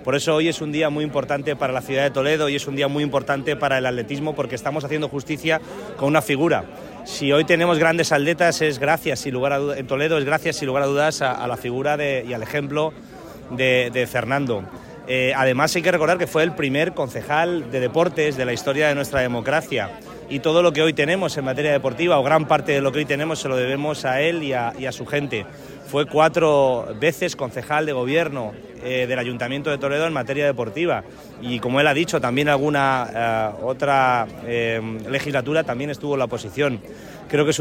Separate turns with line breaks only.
Por eso hoy es un día muy importante para la ciudad de Toledo y es un día muy importante para el atletismo, porque estamos haciendo justicia con una figura. Si hoy tenemos grandes atletas es gracias, sin lugar a dudas, en Toledo es gracias, sin lugar a dudas, a la figura y al ejemplo de Fernando. Además hay que recordar que fue el primer concejal de deportes de la historia de nuestra democracia, y todo lo que hoy tenemos en materia deportiva, o gran parte de lo que hoy tenemos, se lo debemos a él y a su gente. Fue 4 veces concejal de gobierno del Ayuntamiento de Toledo en materia deportiva, y como él ha dicho, también alguna otra legislatura también estuvo en la oposición. Creo que es